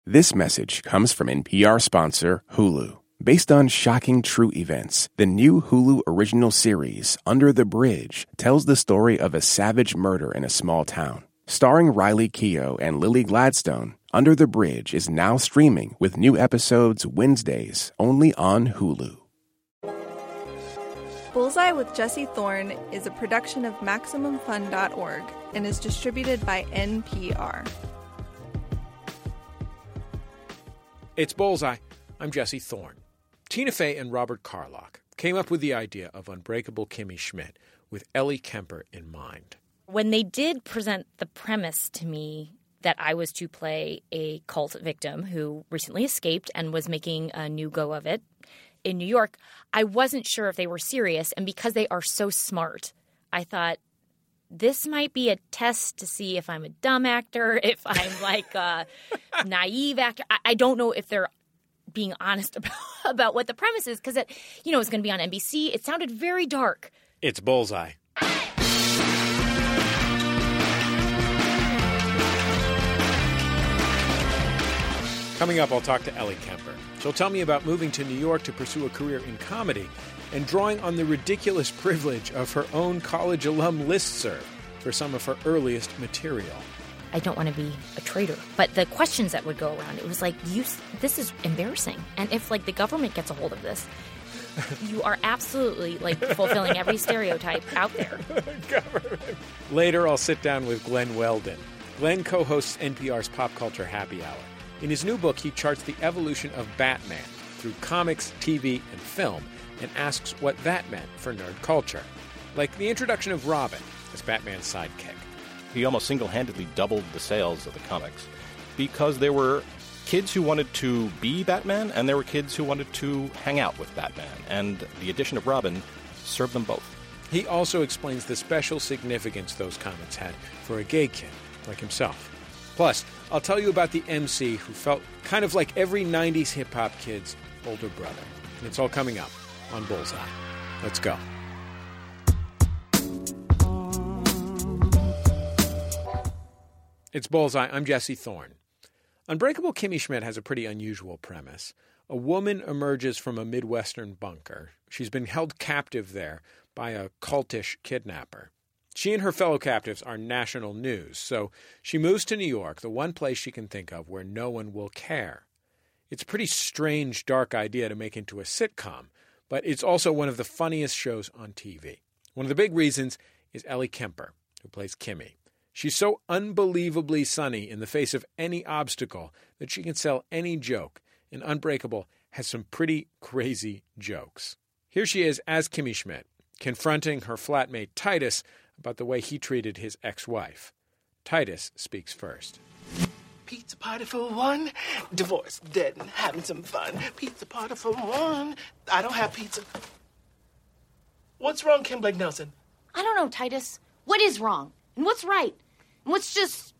This message comes from NPR sponsor Hulu. Based on shocking true events, the new Hulu original series, Under the Bridge, tells the story of a savage murder in a small town. Starring Riley Keough and Lily Gladstone, Under the Bridge is now streaming with new episodes Wednesdays only on Hulu. Bullseye with Jesse Thorne is a production of MaximumFun.org and is distributed by NPR. It's Bullseye. I'm Jesse Thorne. Tina Fey and Robert Carlock came up with the idea of Unbreakable Kimmy Schmidt with Ellie Kemper in mind. When they did present the premise to me that I was to play a cult victim who recently escaped and was making a new go of it in New York, I wasn't sure if they were serious. And because they are so smart, I thought, this might be a test to see if I'm a dumb actor, if I'm like a naive actor. I don't know if they're being honest about what the premise is because, it's going to be on NBC. It sounded very dark. It's Bullseye. Coming up, I'll talk to Ellie Kemper. She'll tell me about moving to New York to pursue a career in comedy and drawing on the ridiculous privilege of her own college alum listserv for some of her earliest material. I don't want to be a traitor. But the questions that would go around, it was like, this is embarrassing. And if, the government gets a hold of this, you are absolutely, fulfilling every stereotype out there. Government. Later, I'll sit down with Glenn Weldon. Glenn co-hosts NPR's Pop Culture Happy Hour. In his new book, he charts the evolution of Batman through comics, TV, and film, and asks what that meant for nerd culture. Like the introduction of Robin as Batman's sidekick. He almost single-handedly doubled the sales of the comics because there were kids who wanted to be Batman and there were kids who wanted to hang out with Batman, and the addition of Robin served them both. He also explains the special significance those comics had for a gay kid like himself. Plus, I'll tell you about the MC who felt kind of like every 90s hip-hop kid's older brother. And it's all coming up on Bullseye. Let's go. It's Bullseye. I'm Jesse Thorne. Unbreakable Kimmy Schmidt has a pretty unusual premise. A woman emerges from a Midwestern bunker. She's been held captive there by a cultish kidnapper. She and her fellow captives are national news, so she moves to New York, the one place she can think of where no one will care. It's a pretty strange, dark idea to make into a sitcom, but it's also one of the funniest shows on TV. One of the big reasons is Ellie Kemper, who plays Kimmy. She's so unbelievably sunny in the face of any obstacle that she can sell any joke, and Unbreakable has some pretty crazy jokes. Here she is as Kimmy Schmidt, confronting her flatmate Titus about the way he treated his ex-wife. Titus speaks first. Pizza party for one, divorce, dead and having some fun. Pizza party for one. I don't have pizza. What's wrong, Kim Blake Nelson? I don't know, Titus. What is wrong? And what's right? And what's just...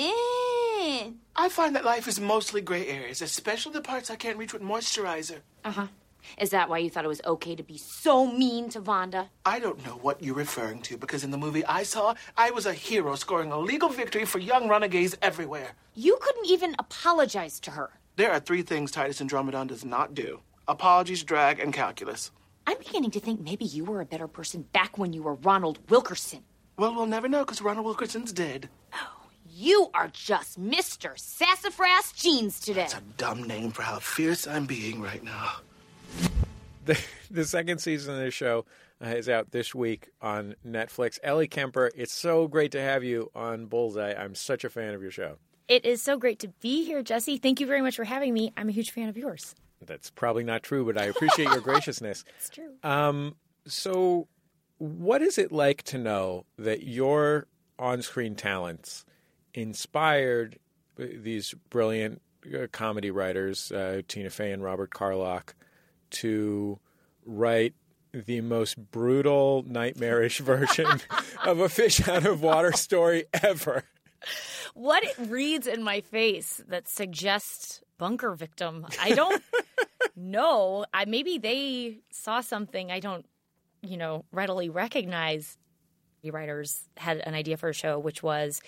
I find that life is mostly gray areas, especially the parts I can't reach with moisturizer. Uh-huh. Is that why you thought it was okay to be so mean to Vonda? I don't know what you're referring to, because in the movie I saw, I was a hero scoring a legal victory for young renegades everywhere. You couldn't even apologize to her. There are 3 things Titus Andromedon does not do. Apologies, drag, and calculus. I'm beginning to think maybe you were a better person back when you were Ronald Wilkerson. Well, we'll never know, because Ronald Wilkerson's dead. Oh, you are just Mr. Sassafras Jeans today. That's a dumb name for how fierce I'm being right now. The second season of the show is out this week on Netflix. Ellie Kemper, it's so great to have you on Bullseye. I'm such a fan of your show. It is so great to be here, Jesse. Thank you very much for having me. I'm a huge fan of yours. That's probably not true, but I appreciate your graciousness. It's true. So what is it like to know that your on-screen talents inspired these brilliant comedy writers, Tina Fey and Robert Carlock, to write the most brutal, nightmarish version of a fish out of water story ever? What it reads in my face that suggests bunker victim, I don't know. Maybe they saw something I don't, readily recognize. The writers had an idea for a show, which was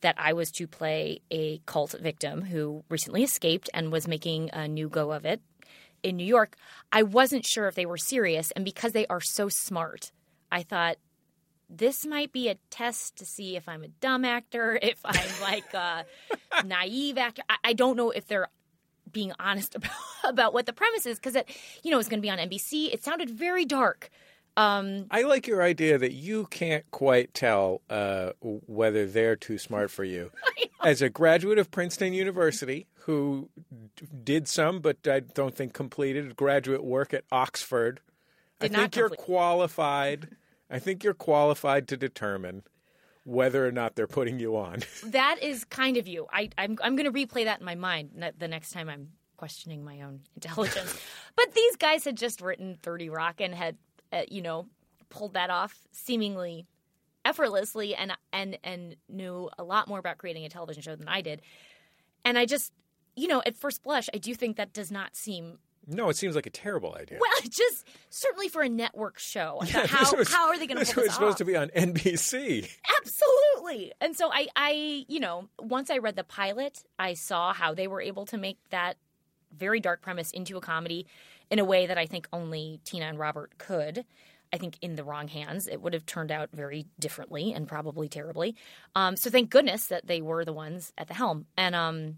that I was to play a cult victim who recently escaped and was making a new go of it in New York. I wasn't sure if they were serious, and because they are so smart, I thought this might be a test to see if I'm a dumb actor, if I'm like a naive actor. I don't know if they're being honest about what the premise is, because it was going to be on NBC. It sounded very dark. I like your idea that you can't quite tell whether they're too smart for you. As a graduate of Princeton University who did some, but I don't think completed, graduate work at Oxford, I think you're qualified. I think you're qualified to determine whether or not they're putting you on. That is kind of you. I'm going to replay that in my mind the next time I'm questioning my own intelligence. But these guys had just written 30 Rock and had pulled that off seemingly effortlessly and knew a lot more about creating a television show than I did. And I just, at first blush, I do think that does not seem... No, it seems like a terrible idea. Well, just certainly for a network show. How are they going to pull this off? It's supposed to be on NBC. Absolutely. And so I once I read the pilot, I saw how they were able to make that very dark premise into a comedy in a way that I think only Tina and Robert could. I think in the wrong hands, it would have turned out very differently and probably terribly. So thank goodness that they were the ones at the helm. And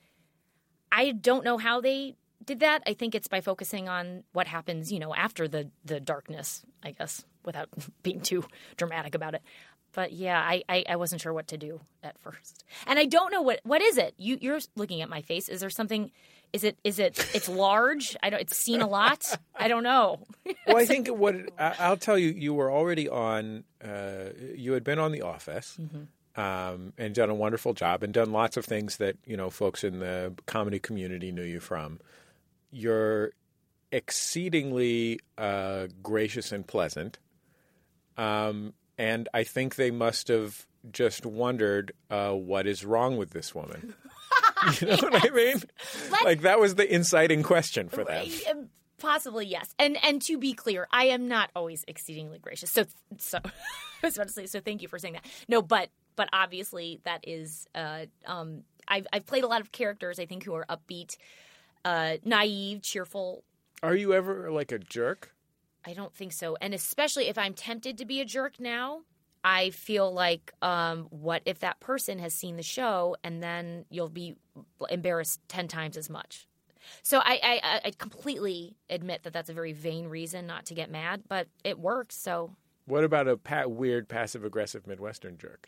I don't know how they did that. I think it's by focusing on what happens, after the darkness, I guess, without being too dramatic about it. But yeah, I wasn't sure what to do at first. And I don't know what is it? You're looking at my face. Is there something? It's large? It's seen a lot. I don't know. Well, I think I'll tell you, you were already on. You had been on The Office. Mm-hmm. And done a wonderful job and done lots of things that, folks in the comedy community knew you from. You're exceedingly gracious and pleasant. And I think they must have just wondered what is wrong with this woman. You know what I mean? Like that was the inciting question for them. Possibly, yes. And to be clear, I am not always exceedingly gracious. So I was about to say, so thank you for saying that. No, but obviously that is I've played a lot of characters, I think, who are upbeat, naive, cheerful. Are you ever like a jerk? I don't think so. And especially if I'm tempted to be a jerk now, I feel like what if that person has seen the show and then you'll be embarrassed 10 times as much. So I completely admit that that's a very vain reason not to get mad, but it works. So what about a weird passive-aggressive Midwestern jerk?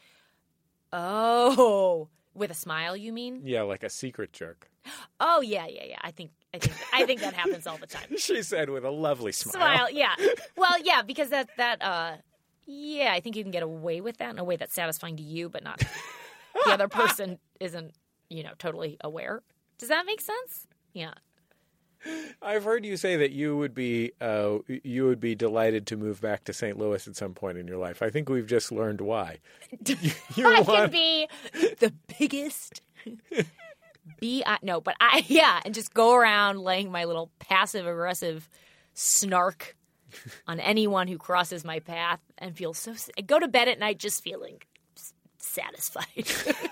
Oh, with a smile, you mean? Yeah, like a secret jerk. Oh, yeah. I think that happens all the time. She said with a lovely smile. Yeah. Well, yeah, because that I think you can get away with that in a way that's satisfying to you, but not the other person isn't, totally aware. Does that make sense? Yeah. I've heard you say that you would be delighted to move back to St. Louis at some point in your life. I think we've just learned why. Can be the biggest. And just go around laying my little passive aggressive snark on anyone who crosses my path and feel so. I go to bed at night just feeling satisfied.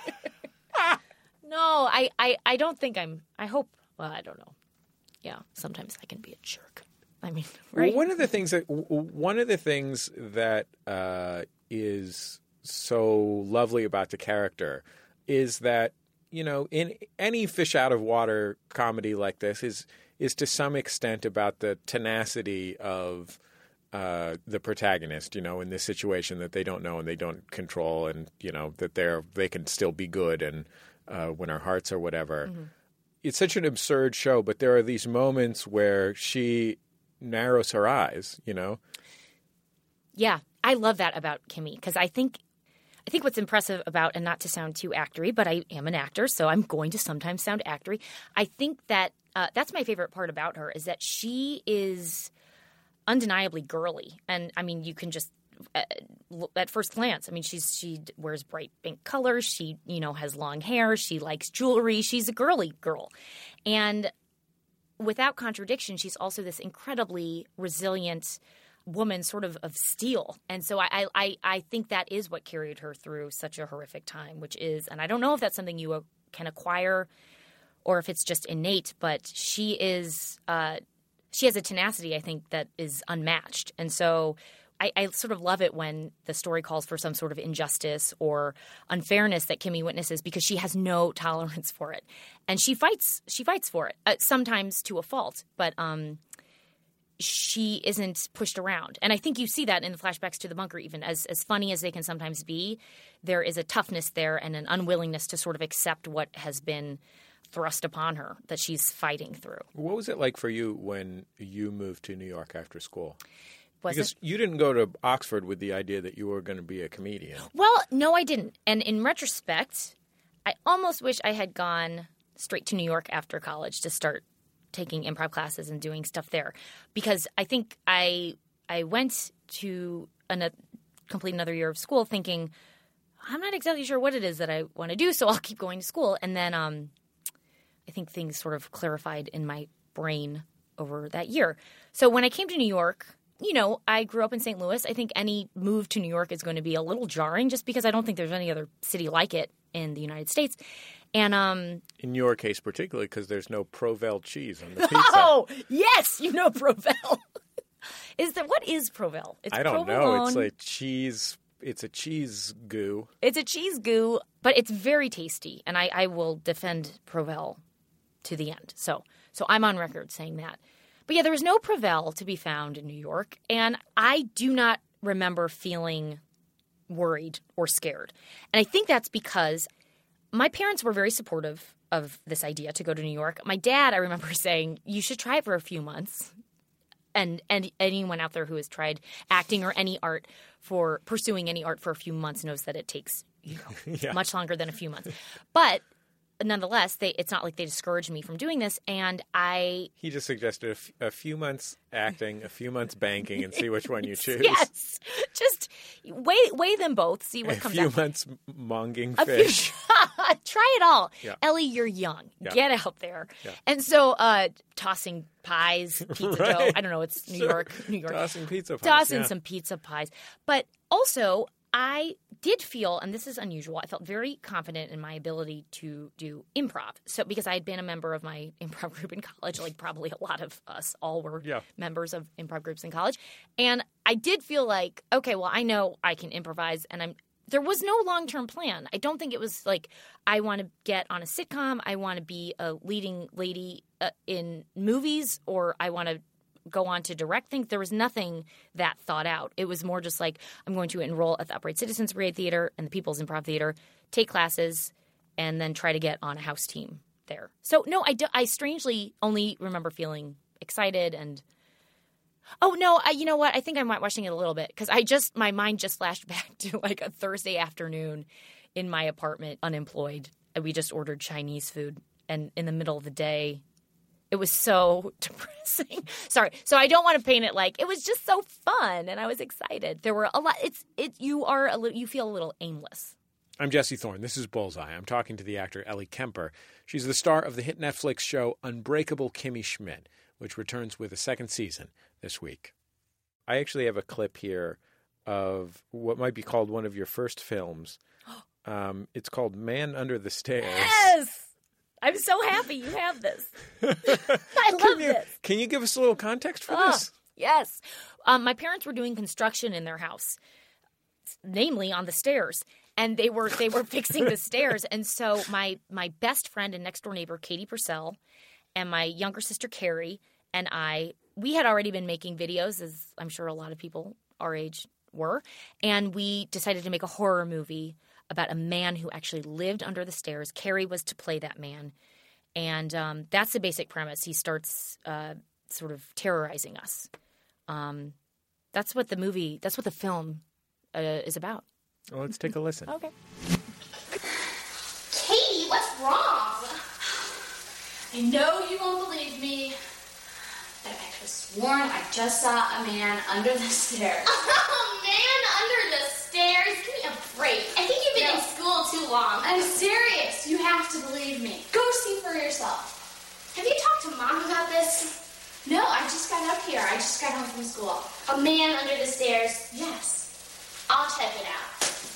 No, I don't think I'm. I hope. Well, I don't know. Yeah, sometimes I can be a jerk. I mean, right? Well, one of the things that is so lovely about the character is that in any fish out of water comedy like this is to some extent about the tenacity of the protagonist. In this situation that they don't know and they don't control, and that they can still be good and win our hearts or whatever. Mm-hmm. It's such an absurd show, but there are these moments where she narrows her eyes, Yeah, I love that about Kimmy because I think what's impressive about, and not to sound too actory, but I am an actor, so I'm going to sometimes sound actory. I think that that's my favorite part about her is that she is undeniably girly, and I mean you can just at first glance, I mean she wears bright pink colors, she has long hair, she likes jewelry, she's a girly girl, and without contradiction, she's also this incredibly resilient woman sort of steel. And so I think that is what carried her through such a horrific time, which is, and I don't know if that's something you can acquire or if it's just innate, but she has a tenacity, I think, that is unmatched. And so I sort of love it when the story calls for some sort of injustice or unfairness that Kimmy witnesses, because she has no tolerance for it. And she fights for it, sometimes to a fault, but she isn't pushed around. And I think you see that in the flashbacks to the bunker, even as funny as they can sometimes be, there is a toughness there and an unwillingness to sort of accept what has been thrust upon her that she's fighting through. What was it like for you when you moved to New York after school? Because you didn't go to Oxford with the idea that you were going to be a comedian. Well, no, I didn't. And in retrospect, I almost wish I had gone straight to New York after college to start taking improv classes and doing stuff there. Because I think I went to complete another year of school thinking, I'm not exactly sure what it is that I want to do, so I'll keep going to school. And then I think things sort of clarified in my brain over that year. So when I came to New York, I grew up in St. Louis. I think any move to New York is going to be a little jarring just because I don't think there's any other city like it in the United States. And in your case particularly, because there's no Provel cheese on the pizza. Oh, yes, Provel. What is Provel? I don't know. It's like cheese. It's a cheese goo. It's a cheese goo, but it's very tasty, and I will defend Provel to the end. So I'm on record saying that. But yeah, there was no Provel to be found in New York, and I do not remember feeling worried or scared. And I think that's because my parents were very supportive of this idea to go to New York. My dad, I remember saying, you should try it for a few months. And anyone out there who has tried acting or any art for pursuing any art for a few months knows that it takes much longer than a few months. But nonetheless, it's not like they discouraged me from doing this, and He just suggested a few months acting, a few months banking, and see which one you choose. Yes. Just weigh them both, see what comes out. A few months monging fish. Try it all. Yeah. Ellie, you're young. Yeah. Get out there. Yeah. And so tossing pies, pizza dough. I don't know. It's New York. Tossing pizza pies. Tossing some pizza pies. But also, I did feel, and this is unusual, I felt very confident in my ability to do improv. So because I had been a member of my improv group in college, like probably a lot of us all were members of improv groups in college. And I did feel like, okay, well, I know I can improvise, and there was no long-term plan. I don't think it was like I want to get on a sitcom, I want to be a leading lady in movies, or I want to go on to direct things. There was nothing that thought out. It was more just like, I'm going to enroll at the Upright Citizens Brigade Theater and the People's Improv Theater, take classes, and then try to get on a house team there. So, no, I strangely only remember feeling excited and oh, no, you know what? I think I'm watching it a little bit because my mind just flashed back to like a Thursday afternoon in my apartment, unemployed. And we just ordered Chinese food, and in the middle of the day, it was so depressing. Sorry. So I don't want to paint it like it was just so fun and I was excited. There were a lot. You feel a little aimless. I'm Jesse Thorne. This is Bullseye. I'm talking to the actor Ellie Kemper. She's the star of the hit Netflix show Unbreakable Kimmy Schmidt, which returns with a second season this week. I actually have a clip here of what might be called one of your first films. It's called Man Under the Stairs. Yes! I'm so happy you have this. I love this. Can you give us a little context for this? Yes. My parents were doing construction in their house, namely on the stairs. And they were fixing the stairs. And so my best friend and next door neighbor, Katie Purcell, and my younger sister, Carrie, and we had already been making videos, as I'm sure a lot of people our age were. And we decided to make a horror movie about a man who actually lived under the stairs. Carrie was to play that man. And that's the basic premise. He starts sort of terrorizing us. That's what the film is about. Well, let's take a listen. Okay. Katie, what's wrong? I know you won't believe me, but I could have sworn I just saw a man under the stairs. Oh, man under the stairs? Give me a break. I think you've been in school too long. I'm serious. You have to believe me. Go see for yourself. Have you talked to Mom about this? No, I just got up here. I just got home from school. A man under the stairs. Yes. I'll check it out.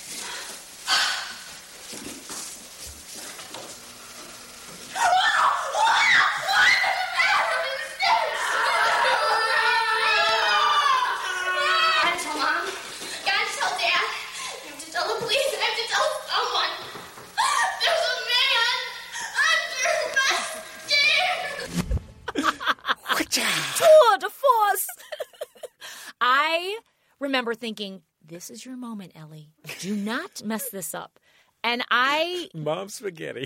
Gotta tell Mom. Gotta tell Dad. I have to tell the police. I have to tell someone. There's a man under my stairs. Tour de force. I remember thinking, this is your moment, Ellie. Do not mess this up. And Mom spaghetti.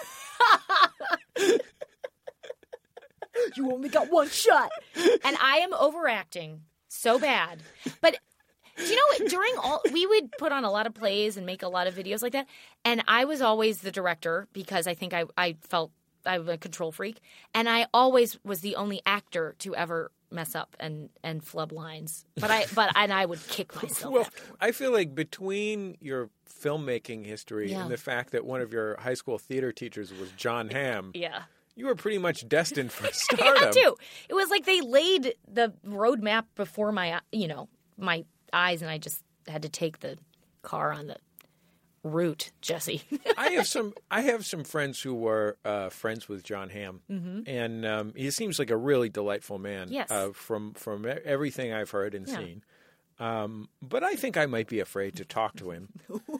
You only got one shot. And I am overacting so bad. But you know, we would put on a lot of plays and make a lot of videos like that. And I was always the director because I think I felt I was a control freak. And I always was the only actor to ever mess up and flub lines. But I would kick myself. Well, afterwards. I feel like between your filmmaking history and the fact that one of your high school theater teachers was John Hamm, Yeah. you were pretty much destined for stardom. Yeah, too. It was like they laid the roadmap before my eyes, and I just had to take the car on the route, Jesse. I have some friends who were friends with John Hamm, and he seems like a really delightful man. Yes. From everything I've heard and seen. But I think I might be afraid to talk to him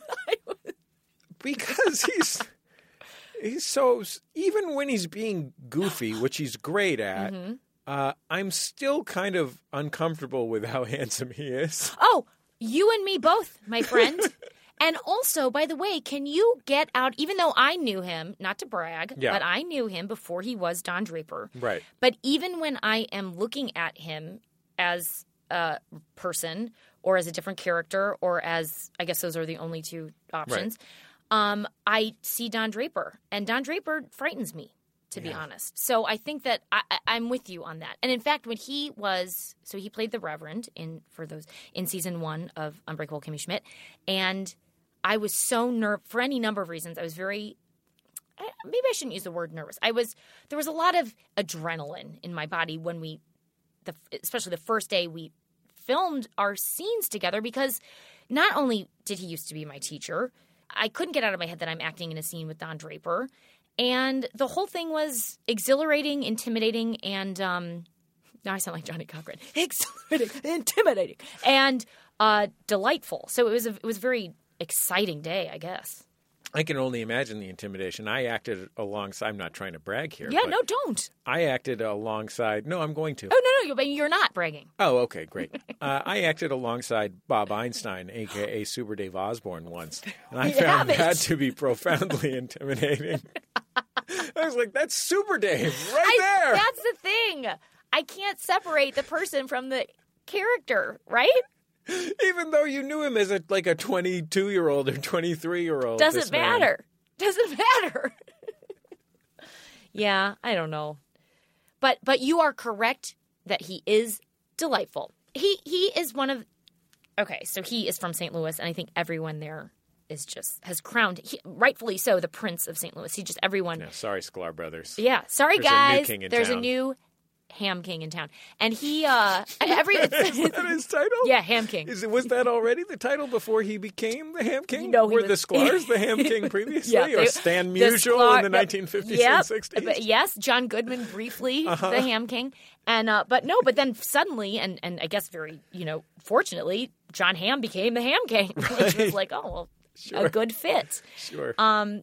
because he's so, even when he's being goofy, which he's great at. I'm still kind of uncomfortable with how handsome he is. Oh, you and me both, my friend. And also, by the way, can you get out, even though I knew him, not to brag, but I knew him before he was Don Draper. Right. But even when I am looking at him as a person or as a different character or as, I guess those are the only two options, I see Don Draper. And Don Draper frightens me, to be honest. So I think that I'm with you on that. And in fact, when he played the Reverend in season 1 of Unbreakable Kimmy Schmidt, and I was so for any number of reasons. I was maybe I shouldn't use the word nervous. There was a lot of adrenaline in my body when especially the first day we filmed our scenes together, because not only did he used to be my teacher, I couldn't get out of my head that I'm acting in a scene with Don Draper. And the whole thing was exhilarating, intimidating, and now I sound like Johnny Cochran. Exhilarating, intimidating, and delightful. So it was a very exciting day, I guess. I can only imagine the intimidation. I acted alongside. I'm not trying to brag here. Yeah, no, don't. I acted alongside. No, I'm going to. Oh, no, you're not bragging. Oh, okay, great. I acted alongside Bob Einstein, a.k.a. Super Dave Osborne, once. And I found that to be profoundly intimidating. I was like, that's Super Dave there. That's the thing. I can't separate the person from the character, right? Even though you knew him as a 22-year-old or 23-year-old. Doesn't matter. Yeah, I don't know. But you are correct that he is delightful. He is one of – okay, so he is from St. Louis, and I think everyone there has crowned – rightfully so, the Prince of St.Louis. Everyone – yeah, sorry, Sklar Brothers. Yeah, sorry, There's guys. A new king in There's town. a new – Ham King in town. And he Is that his title? Yeah, Ham King. Was that already the title before he became the Ham King? Were the Sklars the Ham King previously? Yeah, or Stan Musial in the 1950s and 60s? But yes, John Goodman briefly, the Ham King. And but then suddenly, and I guess very, fortunately, John Hamm became the Ham King, which was like, oh, well, a good fit. Sure.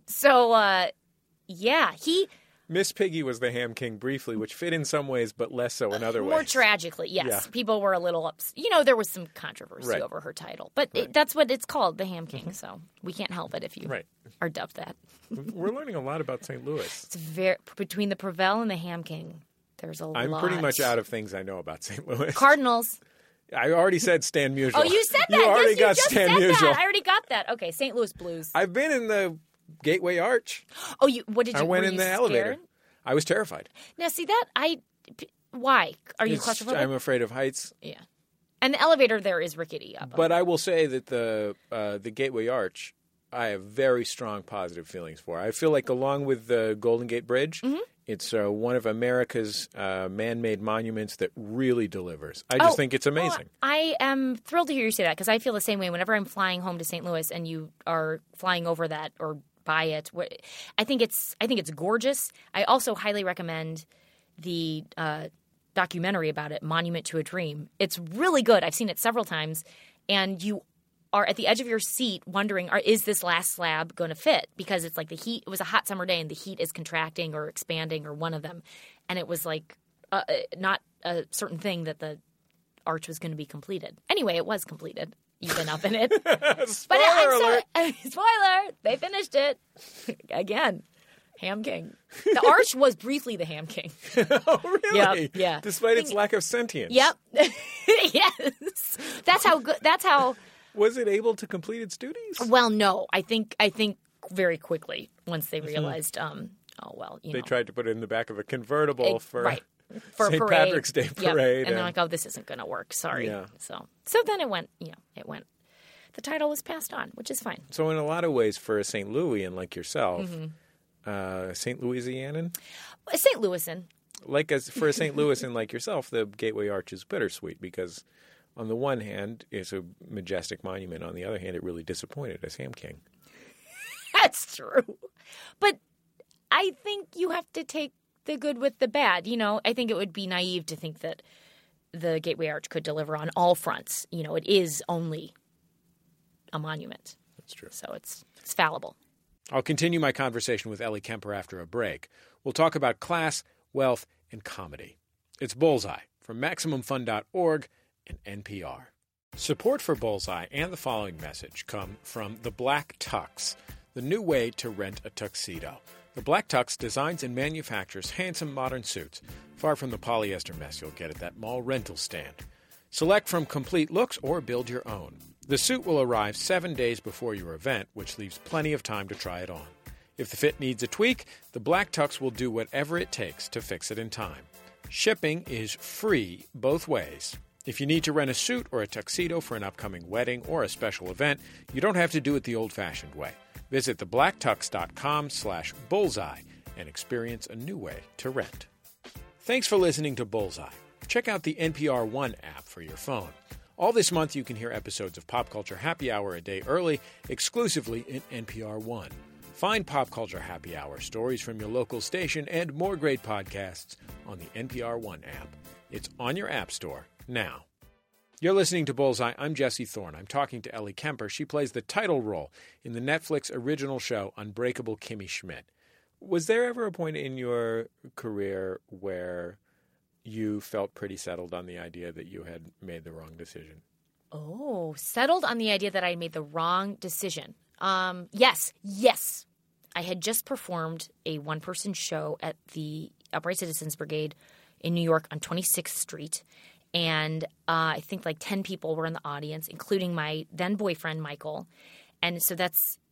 He... Miss Piggy was the Ham King briefly, which fit in some ways, but less so in other ways. More tragically, yes. Yeah. People were a little upset. There was some controversy over her title. But that's what it's called, the Ham King. So we can't help it if you are dubbed that. We're learning a lot about St. Louis. It's between the Prevel and the Ham King, there's a lot. I'm pretty much out of things I know about St. Louis. Cardinals. I already said Stan Musial. Oh, you said that. You already yes, got you just Stan said Musial. That. I already got that. Okay, St. Louis Blues. I've been in the Gateway Arch. Oh, what did you? I went were in you the scared? elevator. I was terrified. Now, see that why are you claustrophobic? I'm afraid of heights. Yeah, and the elevator there is rickety up. But I will say that the Gateway Arch, I have very strong positive feelings for. I feel like along with the Golden Gate Bridge, It's one of America's man-made monuments that really delivers. I just think it's amazing. I am thrilled to hear you say that because I feel the same way whenever I'm flying home to St. Louis and you are flying over that or by it. I think it's gorgeous. I also highly recommend the documentary about it, Monument to a Dream. It's really good. I've seen it several times, and you are at the edge of your seat wondering, is this last slab going to fit? Because it's like the heat. It was a hot summer day, and the heat is contracting or expanding or one of them. And it was like not a certain thing that the arch was going to be completed. Anyway, it was completed. You've been up in it. Spoiler alert. Spoiler! They finished it. Again. Ham King. The arch was briefly the Ham King. Oh, really? Yep, yeah. Despite its lack of sentience. Yep. Yes. That's how good. That's how. Was it able to complete its duties? Well, no. I think very quickly once they realized. They tried to put it in the back of a convertible for St. parade. Patrick's Day parade, and they're like, "Oh, this isn't going to work. Sorry." Yeah. So then it went. It went. The title was passed on, which is fine. So in a lot of ways, for a St. Louian like yourself. St. Louisianan? St. Louisan. For a St. Louisan like yourself, the Gateway Arch is bittersweet because on the one hand, it's a majestic monument. On the other hand, it really disappointed as Ham King. That's true. But I think you have to take the good with the bad. I think it would be naive to think that the Gateway Arch could deliver on all fronts. It is only a monument. That's true. So it's fallible. I'll continue my conversation with Ellie Kemper after a break. We'll talk about class, wealth, and comedy. It's Bullseye from MaximumFun.org and NPR. Support for Bullseye and the following message come from The Black Tux, the new way to rent a tuxedo. The Black Tux designs and manufactures handsome modern suits, far from the polyester mess you'll get at that mall rental stand. Select from complete looks or build your own. The suit will arrive 7 days before your event, which leaves plenty of time to try it on. If the fit needs a tweak, the Black Tux will do whatever it takes to fix it in time. Shipping is free both ways. If you need to rent a suit or a tuxedo for an upcoming wedding or a special event, you don't have to do it the old-fashioned way. Visit theblacktux.com/bullseye and experience a new way to rent. Thanks for listening to Bullseye. Check out the NPR One app for your phone. All this month, you can hear episodes of Pop Culture Happy Hour a day early, exclusively in NPR One. Find Pop Culture Happy Hour, stories from your local station, and more great podcasts on the NPR One app. It's on your app store now. You're listening to Bullseye. I'm Jesse Thorne. I'm talking to Ellie Kemper. She plays the title role in the Netflix original show Unbreakable Kimmy Schmidt. Was there ever a point in your career where you felt pretty settled on the idea that you had made the wrong decision? Oh, settled on the idea that I made the wrong decision. Yes. I had just performed a one-person show at the Upright Citizens Brigade in New York on 26th Street. And I think like 10 people were in the audience, including my then boyfriend, Michael. And so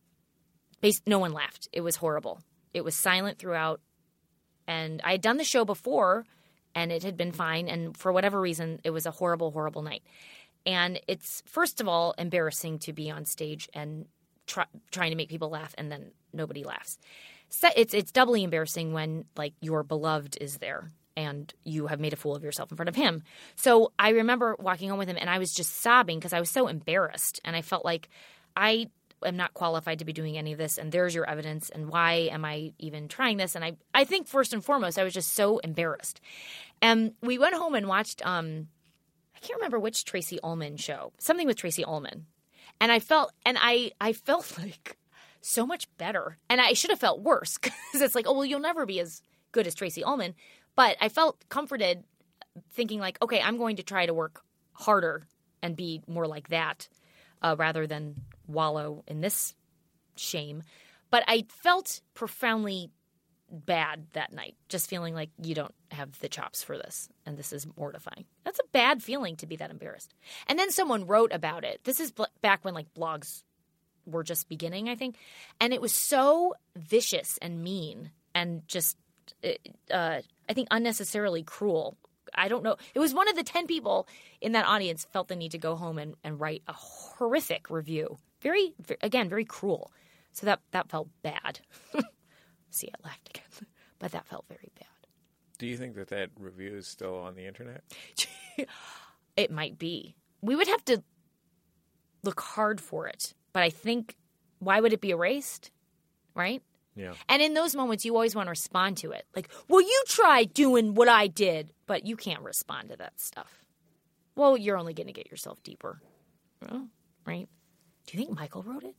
no one laughed. It was horrible. It was silent throughout. And I had done the show before, and it had been fine. And for whatever reason, it was a horrible, horrible night. And it's, first of all, embarrassing to be on stage and trying to make people laugh, and then nobody laughs. So it's doubly embarrassing when, like, your beloved is there and you have made a fool of yourself in front of him. So I remember walking home with him, and I was just sobbing because I was so embarrassed. And I felt like I am not qualified to be doing any of this, and there's your evidence, and why am I even trying this? And I think first and foremost, I was just so embarrassed. And we went home and watched I can't remember which Tracy Ullman show, something with Tracy Ullman. And I felt like so much better. And I should have felt worse because it's like, oh, well, you'll never be as good as Tracy Ullman. But I felt comforted thinking like, okay, I'm going to try to work harder and be more like that rather than wallow in this shame. But I felt profoundly bad that night, just feeling like you don't have the chops for this, and this is mortifying. That's a bad feeling to be that embarrassed. And then someone wrote about it. This is back when like blogs were just beginning, I think, and it was so vicious and mean and just I think unnecessarily cruel. I don't know. It was one of the 10 people in that audience felt the need to go home and write a horrific review. Very, very cruel. So that felt bad. See, I laughed again. But that felt very bad. Do you think that review is still on the internet? It might be. We would have to look hard for it. But I think, why would it be erased? Right? Yeah. And in those moments, you always want to respond to it. Like, well, you tried doing what I did, but you can't respond to that stuff. Well, you're only going to get yourself deeper. Oh, right? Do you think Michael wrote it?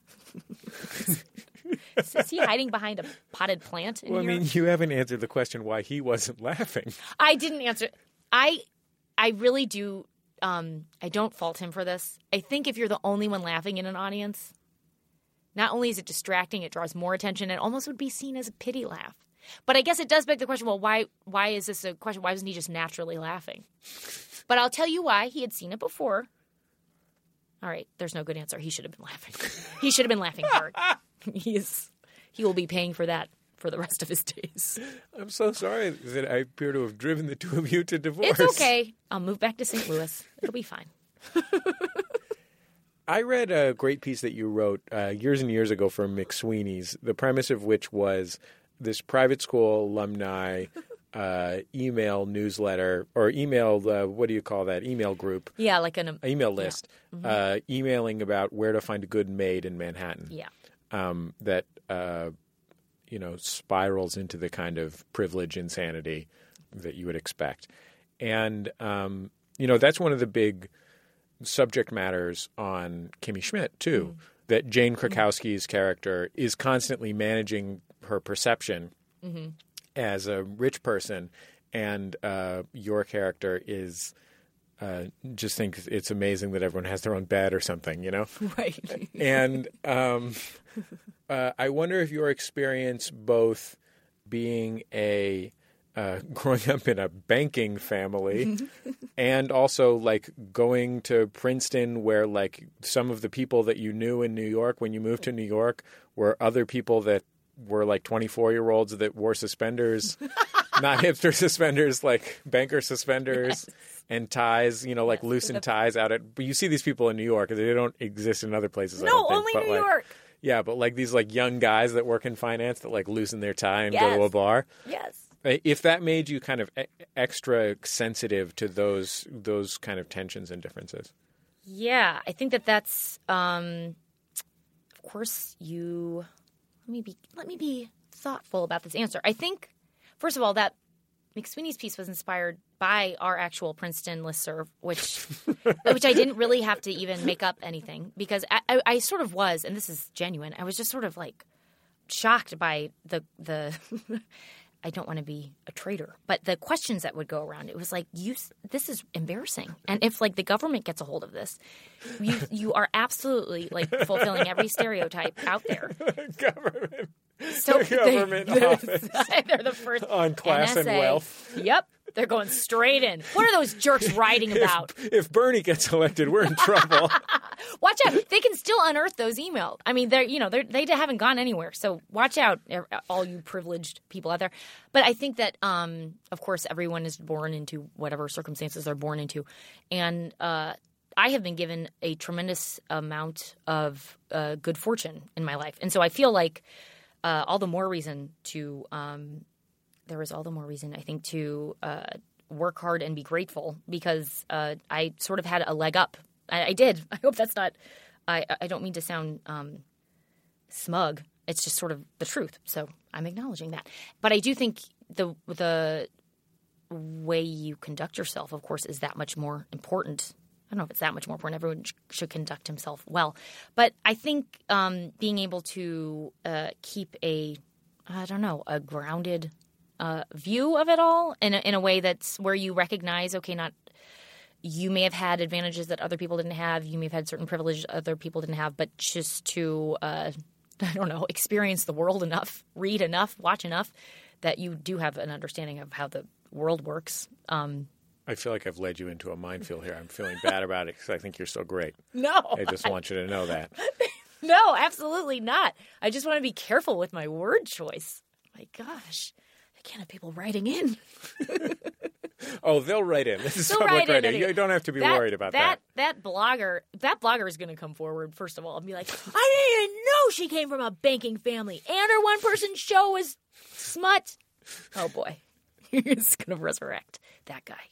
Is he hiding behind a potted plant in Well, here? I mean, you haven't answered the question why he wasn't laughing. I didn't answer. I really do. I don't fault him for this. I think if you're the only one laughing in an audience, not only is it distracting, it draws more attention. It almost would be seen as a pity laugh. But I guess it does beg the question, well, why is this a question? Why wasn't he just naturally laughing? But I'll tell you why. He had seen it before. All right, there's no good answer. He should have been laughing. He should have been laughing hard. He will be paying for that for the rest of his days. I'm so sorry that I appear to have driven the two of you to divorce. It's okay. I'll move back to St. Louis. It'll be fine. I read a great piece that you wrote years and years ago for McSweeney's, the premise of which was this private school alumni email newsletter or email, what do you call that, email group? Yeah, like an email list, emailing about where to find a good maid in Manhattan. Yeah. That spirals into the kind of privilege insanity that you would expect. And, that's one of the big subject matters on Kimmy Schmidt, too, that Jane Krakowski's character is constantly managing her perception as a rich person, and your character is just thinks it's amazing that everyone has their own bed or something, Right. And I wonder if your experience both being growing up in a banking family and also like going to Princeton where like some of the people that you knew in New York when you moved to New York were other people that were like 24-year-olds that wore suspenders, not hipster suspenders, like banker suspenders and ties, like loosened ties out at – you see these people in New York. They don't exist in other places, I don't think. Only New York. Yeah, but like these like young guys that work in finance that like loosen their tie and go to a bar. Yes. If that made you kind of extra sensitive to those kind of tensions and differences. Yeah, I think that's of course you let me be thoughtful about this answer. I think first of all that McSweeney's piece was inspired by our actual Princeton listserv, which I didn't really have to even make up anything because I sort of was, and this is genuine. I was just sort of like shocked by the I don't want to be a traitor, but the questions that would go around, it was like, this is embarrassing. And if like the government gets a hold of this, you are absolutely like fulfilling every stereotype out there. Government. So the government office. They're the first on class NSA. And wealth. Yep. They're going straight in. What are those jerks writing about? If Bernie gets elected, we're in trouble. Watch out. They can still unearth those emails. I mean, they haven't gone anywhere. So watch out, all you privileged people out there. But I think that, of course, everyone is born into whatever circumstances they're born into. And I have been given a tremendous amount of good fortune in my life. And so I feel like all the more reason to there was all the more reason, I think, to work hard and be grateful because I sort of had a leg up. I did. I hope that's not – I don't mean to sound smug. It's just sort of the truth. So I'm acknowledging that. But I do think the way you conduct yourself, of course, is that much more important. I don't know if it's that much more important. Everyone should conduct himself well. But I think being able to keep a grounded view of it all in a way that's where you recognize, okay, not you may have had advantages that other people didn't have. You may have had certain privileges other people didn't have. But just to, experience the world enough, read enough, watch enough that you do have an understanding of how the world works. I feel like I've led you into a minefield here. I'm feeling bad about it because I think you're so great. No. I just want you to know that. No, absolutely not. I just want to be careful with my word choice. My gosh. I can't have people writing in. Oh, they'll write in. This is public radio. You don't have to be worried about that. That blogger is going to come forward, first of all, and be like, I didn't even know she came from a banking family. And her one-person show is smut. Oh, boy. He's going to resurrect that guy.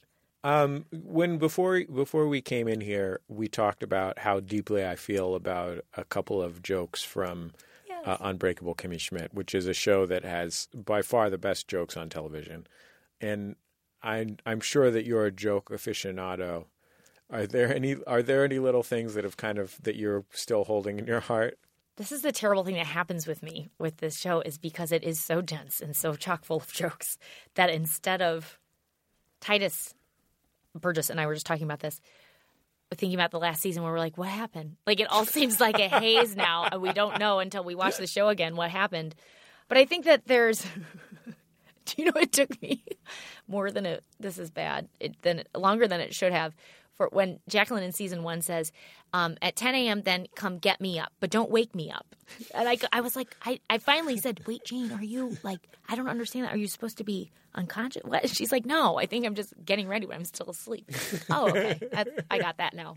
Before we came in here, we talked about how deeply I feel about a couple of jokes from Unbreakable Kimmy Schmidt, which is a show that has by far the best jokes on television. And I'm sure that you're a joke aficionado. Are there any little things that have that you're still holding in your heart? This is the terrible thing that happens with me with this show is because it is so dense and so chock full of jokes that instead of Titus Burgess and I were just talking about this, thinking about the last season where we're like, what happened? Like it all seems like a haze now and we don't know until we watch the show again what happened. But I think that there's – do you know it took me more than this is bad, longer than it should have for when Jacqueline in season 1 says, at 10 a.m. then come get me up, but don't wake me up. And I was like, I finally said, wait, Jane, are you like, I don't understand that. Are you supposed to be unconscious? What? She's like, no, I think I'm just getting ready when I'm still asleep. Oh, okay. I got that now.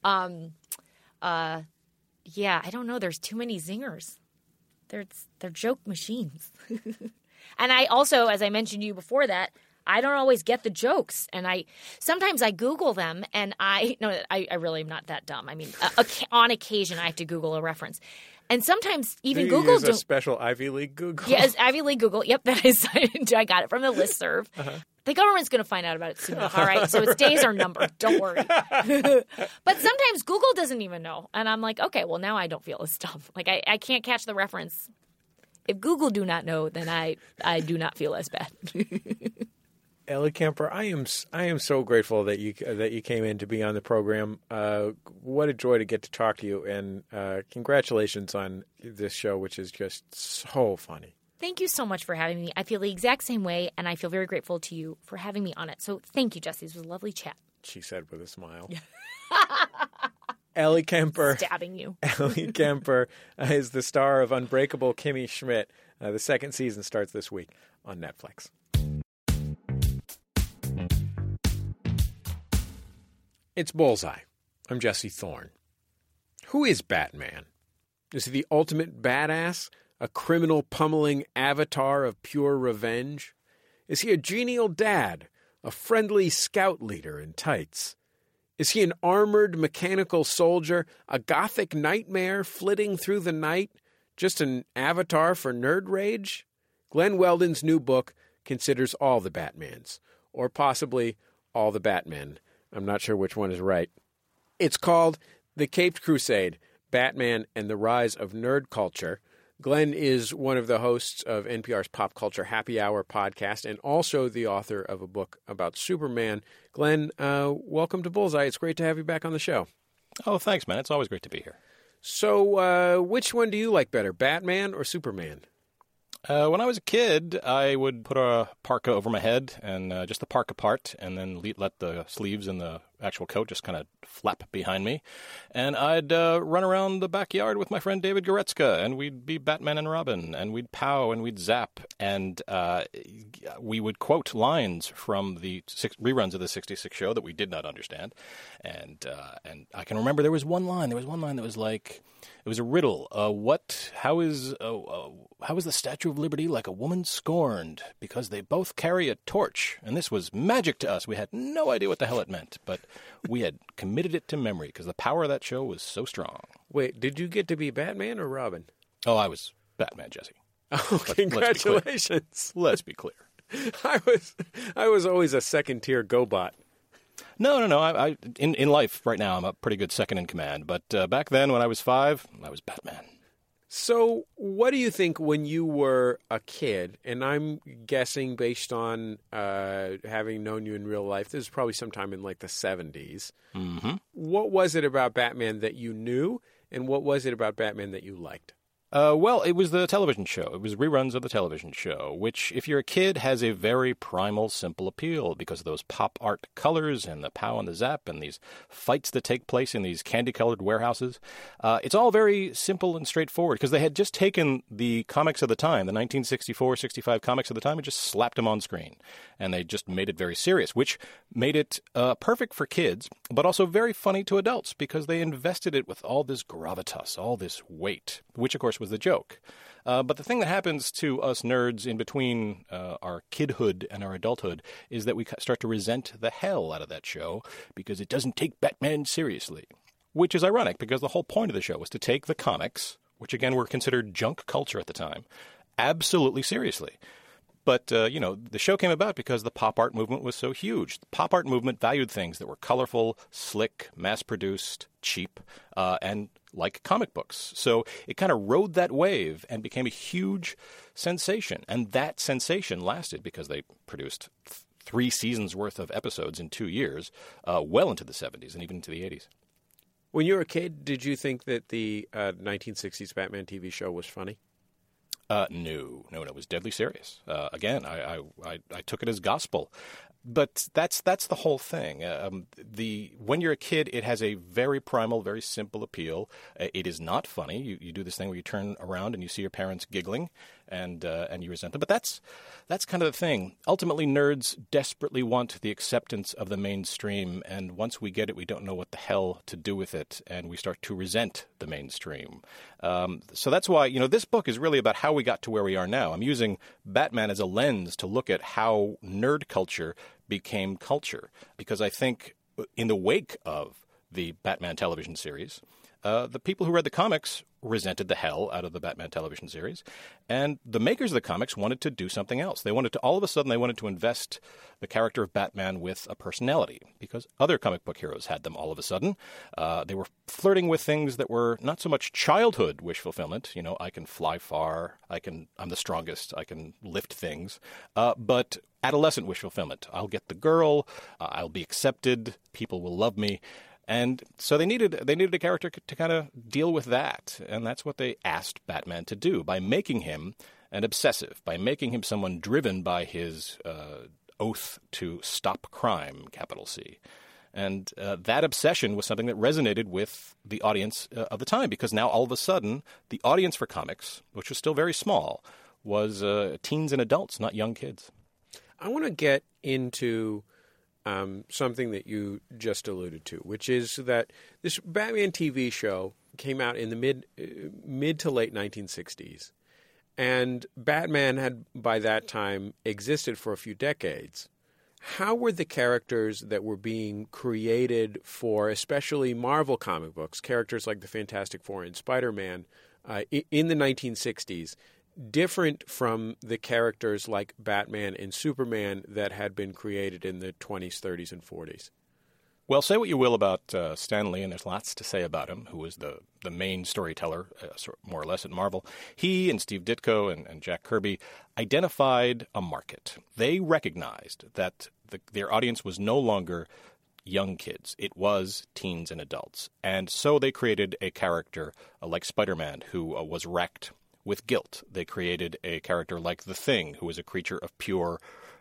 Yeah, I don't know. There's too many zingers. They're joke machines. And I also, as I mentioned to you before that, I don't always get the jokes, and sometimes I Google them, and I really am not that dumb. I mean, on occasion I have to Google a reference, and sometimes even Google use a special Ivy League Google. Yes, Ivy League Google. Yep, I got it from the listserv. Uh-huh. The government's going to find out about it soon enough. All right, so its days are numbered. Don't worry. But sometimes Google doesn't even know, and I'm like, okay, well now I don't feel as dumb. Like I can't catch the reference. If Google do not know, then I do not feel as bad. Ellie Kemper, I am so grateful that you came in to be on the program. What a joy to get to talk to you, and congratulations on this show, which is just so funny. Thank you so much for having me. I feel the exact same way, and I feel very grateful to you for having me on it. So thank you, Jesse. This was a lovely chat. She said with a smile. Ellie Kemper. Stabbing you. Ellie Kemper is the star of Unbreakable Kimmy Schmidt. The second season starts this week on Netflix. It's Bullseye. I'm Jesse Thorne. Who is Batman? Is he the ultimate badass? A criminal pummeling avatar of pure revenge? Is he a genial dad? A friendly scout leader in tights? Is he an armored mechanical soldier? A gothic nightmare flitting through the night? Just an avatar for nerd rage? Glenn Weldon's new book considers all the Batmans. Or possibly all the Batmen. I'm not sure which one is right. It's called The Caped Crusade, Batman and the Rise of Nerd Culture. Glenn is one of the hosts of NPR's Pop Culture Happy Hour podcast and also the author of a book about Superman. Glenn, welcome to Bullseye. It's great to have you back on the show. Oh, thanks, man. It's always great to be here. So which one do you like better, Batman or Superman? When I was a kid, I would put a parka over my head and just the parka part, and then let the sleeves and the actual coat just kind of flap behind me. And I'd run around the backyard with my friend David Goretzka, and we'd be Batman and Robin, and we'd pow and we'd zap, and we would quote lines from the reruns of the 66 show that we did not understand. And I can remember there was one line that was like, it was a riddle. How is the Statue of Liberty like a woman scorned? Because they both carry a torch. And this was magic to us. We had no idea what the hell it meant, but we had committed it to memory because the power of that show was so strong. Wait, did you get to be Batman or Robin? Oh, I was Batman, Jesse. Oh, congratulations. Let's be clear. I was always a second-tier GoBot. No. In life right now, I'm a pretty good second in command. But back then, when I was 5, I was Batman. So what do you think when you were a kid, and I'm guessing based on having known you in real life, this is probably sometime in like the 70s. Mm-hmm. What was it about Batman that you knew, and what was it about Batman that you liked? Well, it was the television show. It was reruns of the television show, which, if you're a kid, has a very primal, simple appeal because of those pop art colors and the pow and the zap and these fights that take place in these candy-colored warehouses. It's all very simple and straightforward because they had just taken the comics of the time, the 1964-65 comics of the time, and just slapped them on screen. And they just made it very serious, which made it perfect for kids, but also very funny to adults because they invested it with all this gravitas, all this weight, which, of course, course, was the joke. But the thing that happens to us nerds in between our kidhood and our adulthood is that we start to resent the hell out of that show because it doesn't take Batman seriously. Which is ironic, because the whole point of the show was to take the comics, which again were considered junk culture at the time, absolutely seriously. But, the show came about because the pop art movement was so huge. The pop art movement valued things that were colorful, slick, mass-produced, cheap, and like comic books. So it kind of rode that wave and became a huge sensation. And that sensation lasted because they produced 3 seasons worth of episodes in 2 years, well into the 70s and even into the 80s. When you were a kid, did you think that the 1960s Batman TV show was funny? No, it was deadly serious. Again, I took it as gospel. But that's the whole thing. When you're a kid, it has a very primal, very simple appeal. It is not funny. You do this thing where you turn around and you see your parents giggling, and you resent them. But that's kind of the thing. Ultimately, nerds desperately want the acceptance of the mainstream, and once we get it, we don't know what the hell to do with it, and we start to resent the mainstream. So that's why this book is really about how we got to where we are now. I'm using Batman as a lens to look at how nerd culture became culture, because I think in the wake of the Batman television series, the people who read the comics resented the hell out of the Batman television series, and the makers of the comics wanted to do something else. They wanted to invest the character of Batman with a personality, because other comic book heroes had them all of a sudden. They were flirting with things that were not so much childhood wish fulfillment, I can fly far, I'm the strongest, I can lift things, but adolescent wish fulfillment. I'll get the girl, I'll be accepted, people will love me. And so they needed a character to kind of deal with that, and that's what they asked Batman to do by making him an obsessive, by making him someone driven by his oath to stop crime, capital C. And that obsession was something that resonated with the audience of the time, because now all of a sudden the audience for comics, which was still very small, was teens and adults, not young kids. I want to get into something that you just alluded to, which is that this Batman TV show came out in the mid to late 1960s, and Batman had by that time existed for a few decades. How were the characters that were being created for, especially Marvel comic books, characters like the Fantastic Four and Spider-Man, in the 1960s, different from the characters like Batman and Superman that had been created in the 20s, 30s, and 40s? Well, say what you will about Stan Lee, and there's lots to say about him, who was the main storyteller, more or less, at Marvel. He and Steve Ditko and Jack Kirby identified a market. They recognized that their audience was no longer young kids. It was teens and adults. And so they created a character like Spider-Man, who was wrecked with guilt. They created a character like The Thing, who was a creature of pure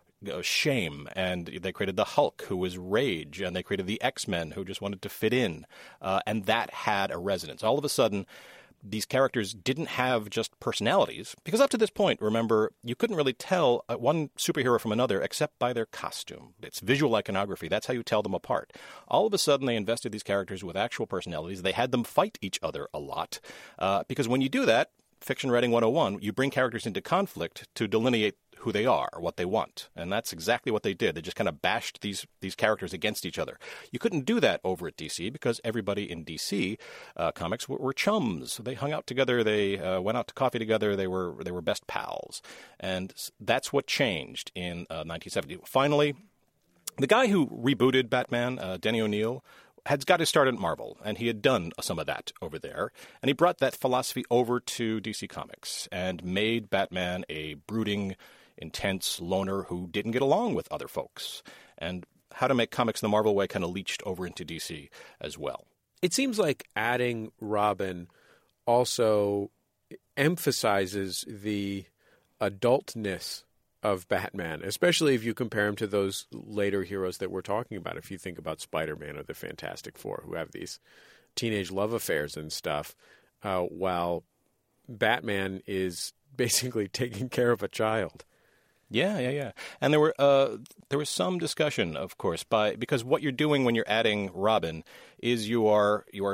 shame, and they created the Hulk, who was rage, and they created the X-Men, who just wanted to fit in, and that had a resonance. All of a sudden, these characters didn't have just personalities, because up to this point, remember, you couldn't really tell one superhero from another except by their costume. It's visual iconography. That's how you tell them apart. All of a sudden, they invested these characters with actual personalities. They had them fight each other a lot, because when you do that, Fiction Writing 101, you bring characters into conflict to delineate who they are, or what they want. And that's exactly what they did. They just kind of bashed these characters against each other. You couldn't do that over at DC because everybody in DC comics were chums. They hung out together. They went out to coffee together. They were best pals. And that's what changed in 1970. Finally, the guy who rebooted Batman, Denny O'Neil, had got his start at Marvel, and he had done some of that over there. And he brought that philosophy over to DC Comics and made Batman a brooding, intense loner who didn't get along with other folks. And How to Make Comics the Marvel Way kind of leached over into DC as well. It seems like adding Robin also emphasizes the adultness of Batman, especially if you compare him to those later heroes that we're talking about. If you think about Spider-Man or the Fantastic Four, who have these teenage love affairs and stuff, while Batman is basically taking care of a child. Yeah. And there was some discussion, of course, because what you're doing when you're adding Robin is you are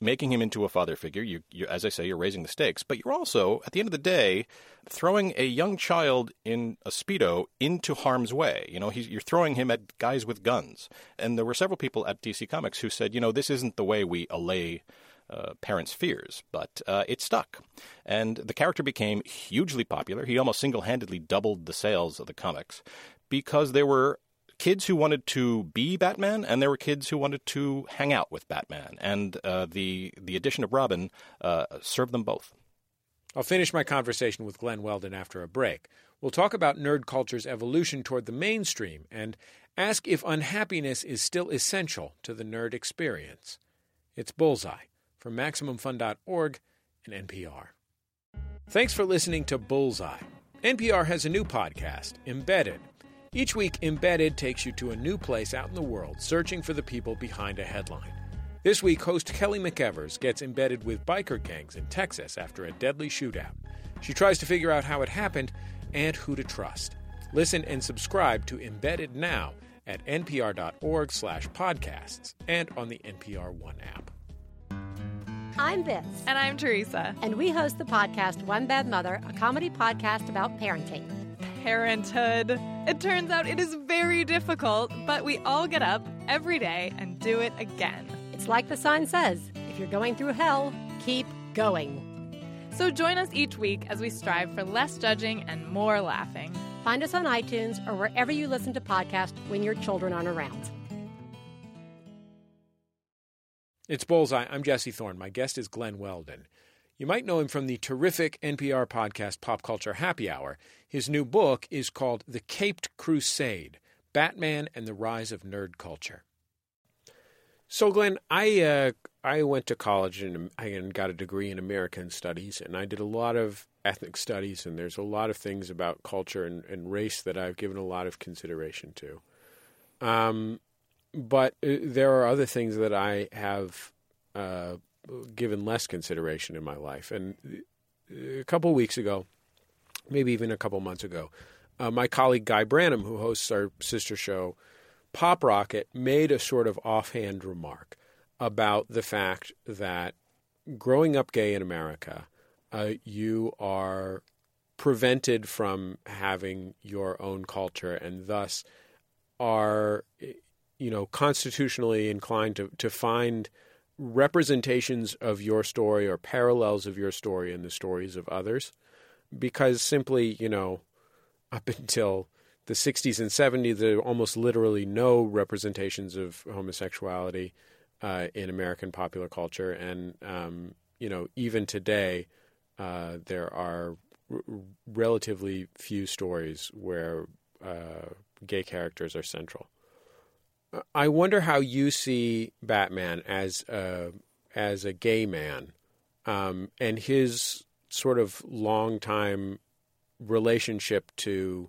making him into a father figure. You, as I say, you're raising the stakes, but you're also, at the end of the day, throwing a young child in a Speedo into harm's way. You're throwing him at guys with guns. And there were several people at DC Comics who said, this isn't the way we allay parents' fears, but it stuck. And the character became hugely popular. He almost single-handedly doubled the sales of the comics because there were kids who wanted to be Batman, and there were kids who wanted to hang out with Batman. And the addition of Robin served them both. I'll finish my conversation with Glenn Weldon after a break. We'll talk about nerd culture's evolution toward the mainstream and ask if unhappiness is still essential to the nerd experience. It's Bullseye from MaximumFun.org and NPR. Thanks for listening to Bullseye. NPR has a new podcast, Embedded. Each week, Embedded takes you to a new place out in the world, searching for the people behind a headline. This week, host Kelly McEvers gets embedded with biker gangs in Texas after a deadly shootout. She tries to figure out how it happened and who to trust. Listen and subscribe to Embedded now at npr.org/podcasts and on the NPR One app. I'm Biz. And I'm Teresa. And we host the podcast One Bad Mother, a comedy podcast about parenting. Parenthood. It turns out it is very difficult, but we all get up every day and do it again. It's like the sign says, if you're going through hell, keep going. So join us each week as we strive for less judging and more laughing. Find us on iTunes or wherever you listen to podcasts when your children aren't around. It's Bullseye. I'm Jesse Thorne. My guest is Glenn Weldon. You might know him from the terrific NPR podcast Pop Culture Happy Hour. His new book is called The Caped Crusade, Batman and the Rise of Nerd Culture. So, Glenn, I went to college and got a degree in American Studies, and I did a lot of ethnic studies, and there's a lot of things about culture and race that I've given a lot of consideration to. But there are other things that I have given less consideration in my life. And a couple of weeks ago, maybe even a couple months ago, my colleague Guy Branum, who hosts our sister show Pop Rocket, made a sort of offhand remark about the fact that growing up gay in America, you are prevented from having your own culture and thus are, constitutionally inclined to find representations of your story or parallels of your story in the stories of others, because simply, up until the 60s and 70s, there were almost literally no representations of homosexuality in American popular culture. And, even today, there are relatively few stories where gay characters are central. I wonder how you see Batman as a gay man, and his sort of long-time relationship to,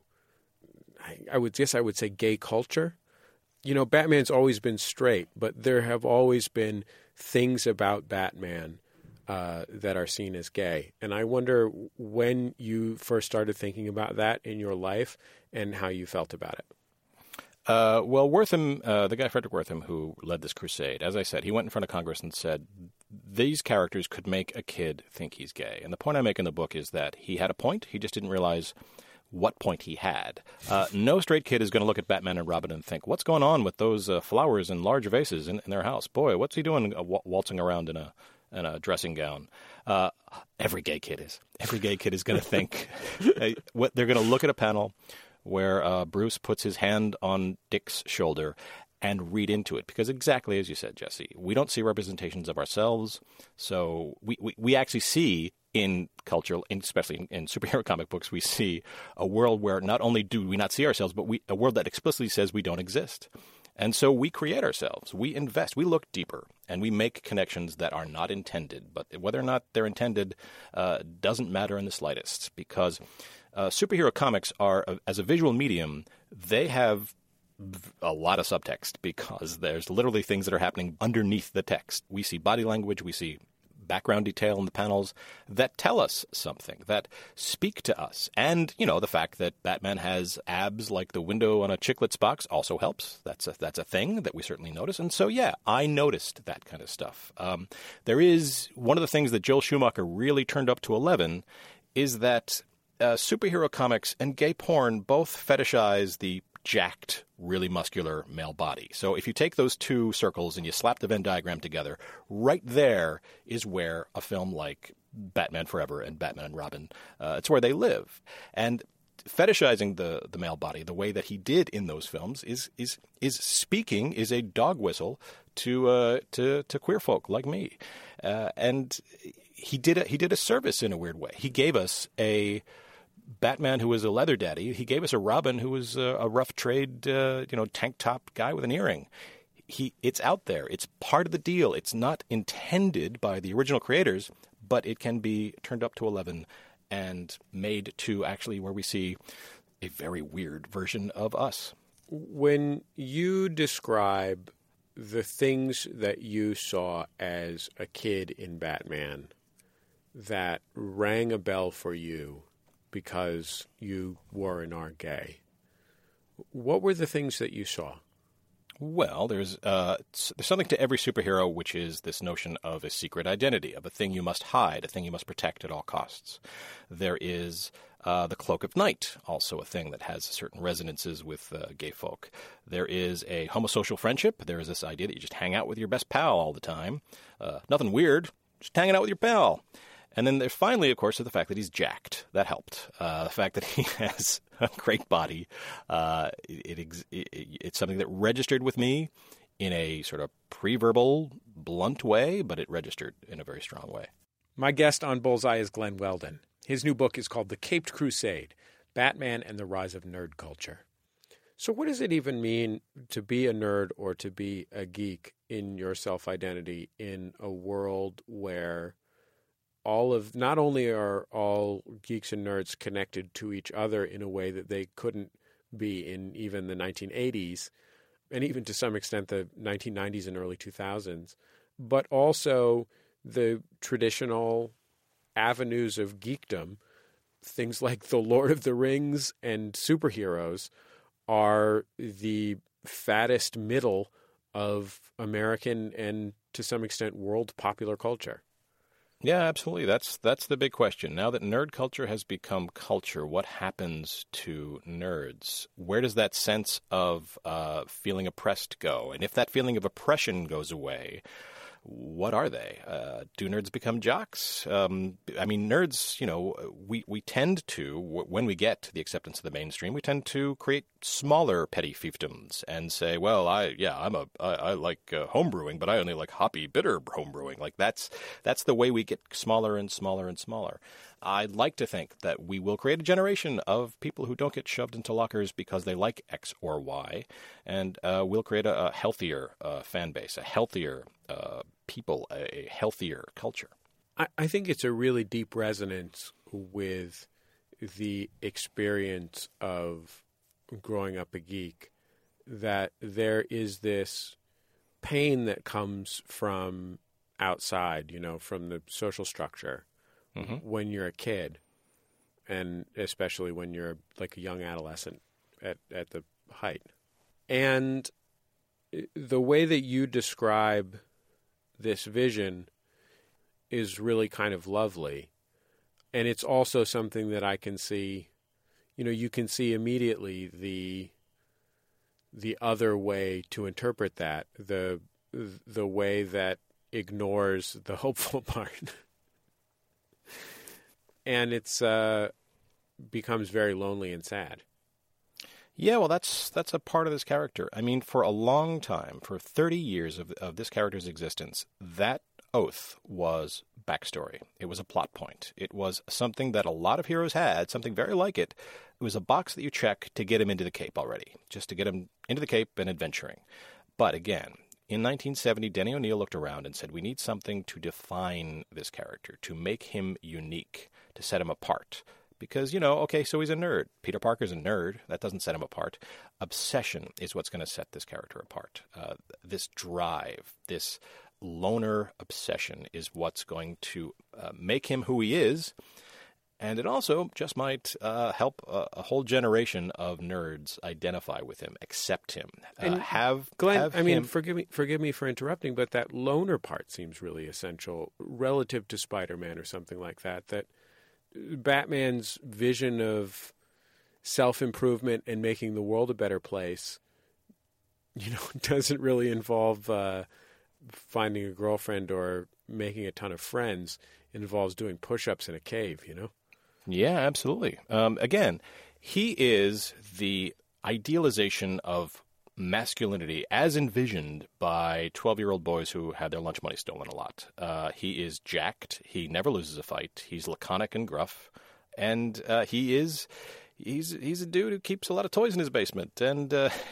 I would say, gay culture. Batman's always been straight, but there have always been things about Batman that are seen as gay. And I wonder when you first started thinking about that in your life and how you felt about it. Well, Wertham, the guy Frederick Wertham, who led this crusade, as I said, he went in front of Congress and said these characters could make a kid think he's gay. And the point I make in the book is that he had a point. He just didn't realize what point he had. No straight kid is going to look at Batman and Robin and think, what's going on with those flowers in large vases in their house? Boy, what's he doing waltzing around in a dressing gown? Every gay kid is. Every gay kid is going to think. They're going to look at a panel where Bruce puts his hand on Dick's shoulder and read into it. Because exactly as you said, Jesse, we don't see representations of ourselves. So we actually see in culture, especially in superhero comic books, we see a world where not only do we not see ourselves, but a world that explicitly says we don't exist. And so we create ourselves. We invest. We look deeper. And we make connections that are not intended. But whether or not they're intended doesn't matter in the slightest, because superhero comics are, as a visual medium, they have a lot of subtext because there's literally things that are happening underneath the text. We see body language, we see background detail in the panels that tell us something, that speak to us. And, the fact that Batman has abs like the window on a Chiclets box also helps. That's a thing that we certainly notice. And so, yeah, I noticed that kind of stuff. There is one of the things that Joel Schumacher really turned up to 11 is that superhero comics and gay porn both fetishize the jacked, really muscular male body. So if you take those two circles and you slap the Venn diagram together, right there is where a film like Batman Forever and Batman and Robin, it's where they live. And fetishizing the male body the way that he did in those films is a dog whistle to queer folk like me. And he did a service in a weird way. He gave us a Batman who was a leather daddy. He gave us a Robin who was a rough trade, tank top guy with an earring. It's out there. It's part of the deal. It's not intended by the original creators, but it can be turned up to 11 and made to actually where we see a very weird version of us. When you describe the things that you saw as a kid in Batman that rang a bell for you because you were and are gay, what were the things that you saw? Well, there's something to every superhero, which is this notion of a secret identity, of a thing you must hide, a thing you must protect at all costs. There is the Cloak of Night, also a thing that has certain resonances with gay folk. There is a homosocial friendship. There is this idea that you just hang out with your best pal all the time. Nothing weird, just hanging out with your pal. And then there's finally, of course, the fact that he's jacked. That helped. The fact that he has a great body, it's something that registered with me in a sort of pre-verbal, blunt way, but it registered in a very strong way. My guest on Bullseye is Glenn Weldon. His new book is called The Caped Crusade, Batman and the Rise of Nerd Culture. So what does it even mean to be a nerd or to be a geek in your self-identity in a world where not only are all geeks and nerds connected to each other in a way that they couldn't be in even the 1980s, and even to some extent the 1990s and early 2000s, but also the traditional avenues of geekdom, things like The Lord of the Rings and superheroes, are the fattest middle of American and to some extent world popular culture. Yeah, absolutely. That's the big question. Now that nerd culture has become culture, what happens to nerds? Where does that sense of feeling oppressed go? And if that feeling of oppression goes away, what are they? Do nerds become jocks? Nerds, we tend to, when we get to the acceptance of the mainstream, we tend to create smaller petty fiefdoms and say, well, I like homebrewing, but I only like hoppy, bitter homebrewing. Like that's the way we get smaller and smaller and smaller. I'd like to think that we will create a generation of people who don't get shoved into lockers because they like X or Y, and we'll create a healthier fan base, a healthier people, a healthier culture. I think it's a really deep resonance with the experience of growing up a geek, that there is this pain that comes from outside, from the social structure. Mm-hmm. When you're a kid, and especially when you're like a young adolescent at the height. And the way that you describe this vision is really kind of lovely. And it's also something that I can see, you can see immediately the other way to interpret that, the way that ignores the hopeful part. And it's becomes very lonely and sad. Yeah, well, that's a part of this character. I mean, for a long time, for 30 years of this character's existence, that oath was backstory. It was a plot point. It was something that a lot of heroes had, something very like it. It was a box that you check to get him into the Cape already, just to get him into the Cape and adventuring. But again, in 1970, Denny O'Neil looked around and said, we need something to define this character, to make him unique, to set him apart. Because, so he's a nerd. Peter Parker's a nerd. That doesn't set him apart. Obsession is what's going to set this character apart. This drive, this loner obsession is what's going to make him who he is. And it also just might help a whole generation of nerds identify with him, accept him, Glenn, forgive me for interrupting, but that loner part seems really essential relative to Spider-Man or something like that. That Batman's vision of self-improvement and making the world a better place, doesn't really involve finding a girlfriend or making a ton of friends. It involves doing push-ups in a cave, Yeah, absolutely. Again, he is the idealization of masculinity as envisioned by 12-year-old boys who had their lunch money stolen a lot. He is jacked. He never loses a fight. He's laconic and gruff. And he's a dude who keeps a lot of toys in his basement, and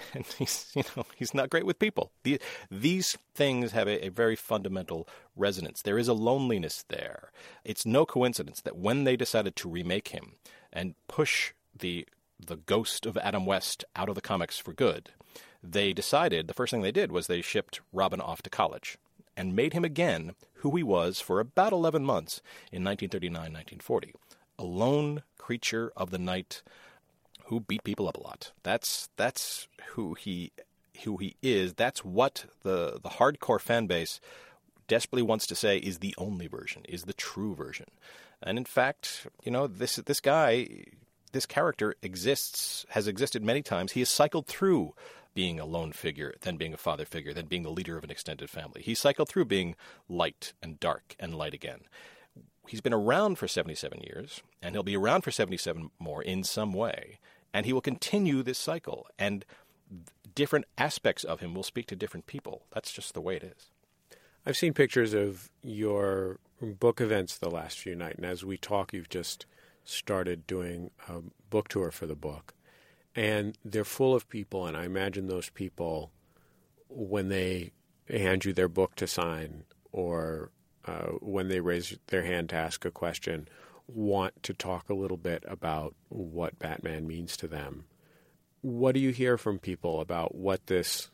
he's not great with people. These things have a very fundamental resonance. There is a loneliness there. It's no coincidence that when they decided to remake him and push the ghost of Adam West out of the comics for good, they decided the first thing they did was they shipped Robin off to college and made him again who he was for about 11 months in 1939-1940. A lone creature of the night who beat people up a lot. That's who he is. That's what the hardcore fan base desperately wants to say is the only version, is the true version. And in fact, this character has existed many times. He has cycled through being a lone figure, then being a father figure, then being the leader of an extended family. He cycled through being light and dark and light again. He's been around for 77 years, and he'll be around for 77 more in some way, and he will continue this cycle, and different aspects of him will speak to different people. That's just the way it is. I've seen pictures of your book events the last few nights, and as we talk, you've just started doing a book tour for the book, and they're full of people, and I imagine those people, when they hand you their book to sign or when they raise their hand to ask a question, want to talk a little bit about what Batman means to them. What do you hear from people about what this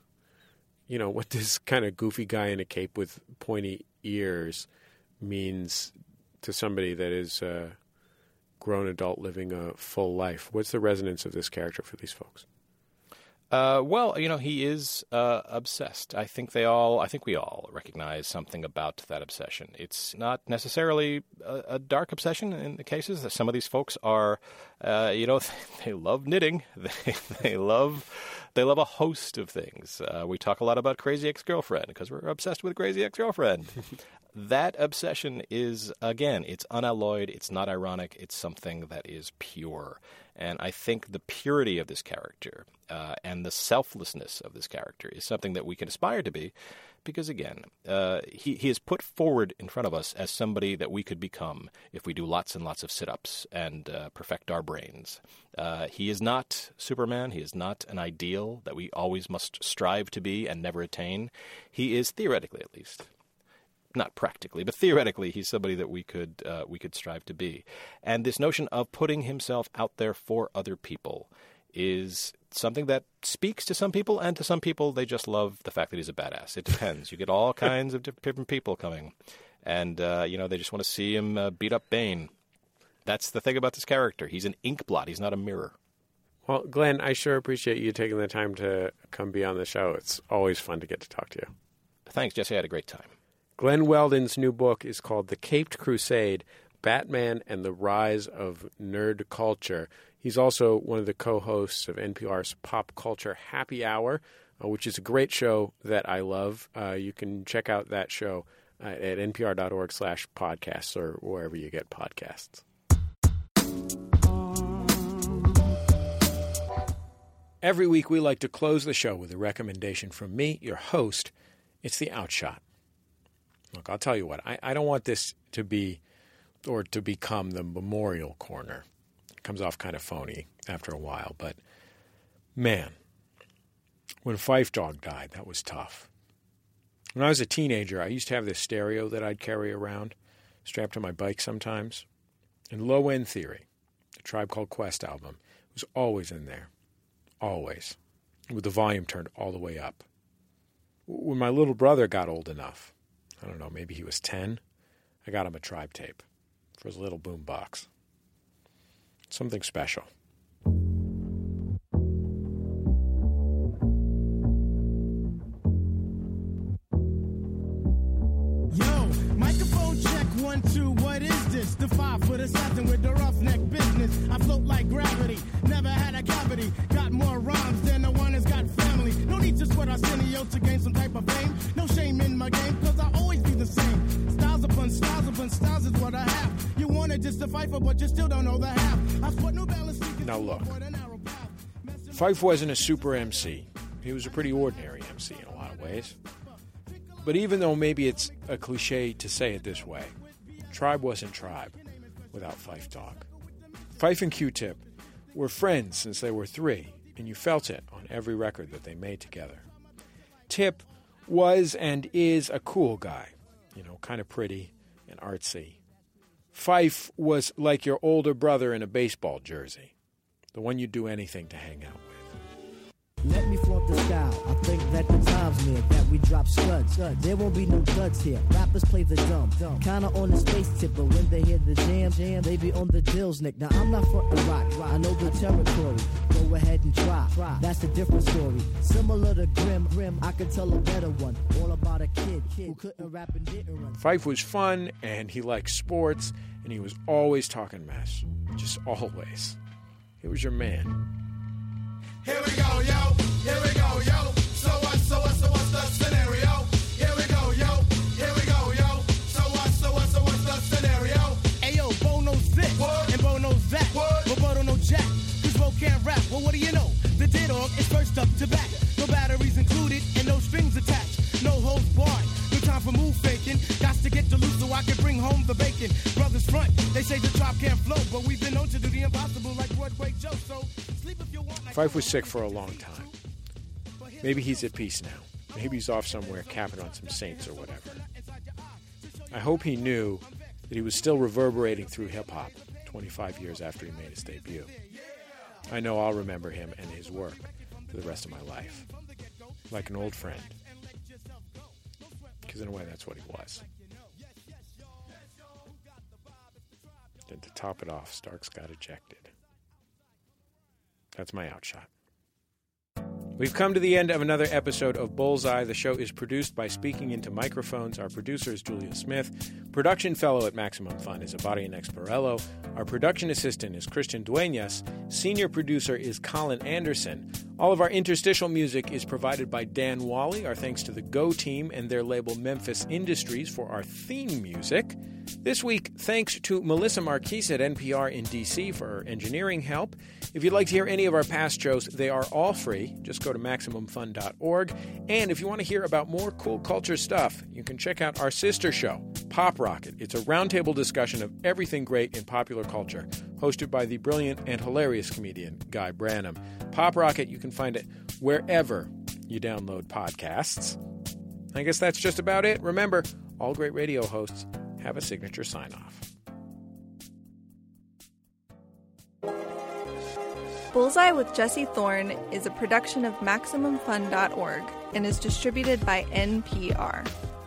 kind of goofy guy in a cape with pointy ears means to somebody that is a grown adult living a full life? What's the resonance of this character for these folks? He is obsessed. I think we all recognize something about that obsession. It's not necessarily a dark obsession in the cases. Some of these folks are, they love knitting. They love a host of things. We talk a lot about Crazy Ex-Girlfriend because we're obsessed with Crazy Ex-Girlfriend. That obsession is, again, it's unalloyed. It's not ironic. It's something that is pure. And I think the purity of this character and the selflessness of this character is something that we can aspire to be because, again, he is put forward in front of us as somebody that we could become if we do lots and lots of sit-ups and perfect our brains. He is not Superman. He is not an ideal that we always must strive to be and never attain. He is, theoretically at least, not practically, but theoretically, he's somebody that we could strive to be. And this notion of putting himself out there for other people is something that speaks to some people, and to some people, they just love the fact that he's a badass. It depends. You get all kinds of different people coming, and they just want to see him beat up Bane. That's the thing about this character. He's an ink blot. He's not a mirror. Well, Glenn, I sure appreciate you taking the time to come be on the show. It's always fun to get to talk to you. Thanks, Jesse. I had a great time. Glenn Weldon's new book is called The Caped Crusade, Batman and the Rise of Nerd Culture. He's also one of the co-hosts of NPR's Pop Culture Happy Hour, which is a great show that I love. You can check out that show at npr.org/podcasts or wherever you get podcasts. Every week we like to close the show with a recommendation from me, your host. It's the Outshot. Look, I'll tell you what, I don't want this to be or to become the memorial corner. It comes off kind of phony after a while, but man, when Fife Dog died, that was tough. When I was a teenager, I used to have this stereo that I'd carry around, strapped to my bike sometimes. And Low End Theory, the Tribe Called Quest album, was always in there. Always. With the volume turned all the way up. When my little brother got old enough, I don't know, maybe he was 10. I got him a Tribe tape for his little boom box. Something special. Yo, microphone check 1, 2, what is this? The 5 for the 7 with the roughneck business. I float like gravity, never had a cavity. Got more rhymes than the one that's got family. No need to sweat Arsenio to gain some type of fame. No shame in my game, cause I always be the same. Styles upon styles upon styles is what I have. You wanted just to fight for, but you still don't know the half. I sport New Balance. Now look, Phife wasn't a super MC. He was a pretty ordinary MC in a lot of ways. But even though maybe it's a cliche to say it this way, Tribe wasn't Tribe without Phife Dawg. Phife and Q-Tip were friends since they were 3, and you felt it on every record that they made together. Tip was and is a cool guy, kind of pretty and artsy. Phife was like your older brother in a baseball jersey, the one you'd do anything to hang out with. Let me flaunt the style. I think that the time's near that we drop scuds. There won't be no duds here. Rappers play the dumb. Kinda on the space tip, but when they hear the jam, they be on the dills, Nick. Now I'm not frontin' rock. I know the territory. Go ahead and try. That's a different story. Similar to Grim, I could tell a better one. All about a kid who couldn't rap and didn't run. Phife was fun, and he liked sports, and he was always talking mess. Just always. He was your man. Here we go, yo. Here we go, yo. So what's the scenario? Here we go, yo. Here we go, yo. So what's the scenario? Ayo, Bo knows this, and Bo knows that. But Bo don't know jack, cause Bo can't rap. Well, what do you know? The D-Dog is first up to back. No batteries included, and no strings attached. No holds barred. No time for move faking. Got to get the loot so I can bring home the bacon. Brothers front, they say the drop can't flow, but we've been known to do the impossible like Broadway Joe. So sleep if you want. Phife was sick for a long time. Maybe he's at peace now. Maybe he's off somewhere capping on some Saints or whatever. I hope he knew that he was still reverberating through hip-hop 25 years after he made his debut. I know I'll remember him and his work for the rest of my life. Like an old friend. Because in a way, that's what he was. Then to top it off, Starks got ejected. That's my outshot. We've come to the end of another episode of Bullseye. The show is produced by Speaking Into Microphones. Our producer is Julia Smith. Production fellow at Maximum Fun is Abadia Nexparello. Our production assistant is Christian Dueñas. Senior producer is Colin Anderson. All of our interstitial music is provided by Dan Wally. Our thanks to the Go team and their label Memphis Industries for our theme music. This week, thanks to Melissa Marquise at NPR in D.C. for her engineering help. If you'd like to hear any of our past shows, they are all free. Just go to MaximumFun.org. And if you want to hear about more cool culture stuff, you can check out our sister show, Pop Rocket. It's a roundtable discussion of everything great in popular culture, hosted by the brilliant and hilarious comedian Guy Branum. Pop Rocket, you can find it wherever you download podcasts. I guess that's just about it. Remember, all great radio hosts have a signature sign-off. Bullseye with Jesse Thorne is a production of MaximumFun.org and is distributed by NPR.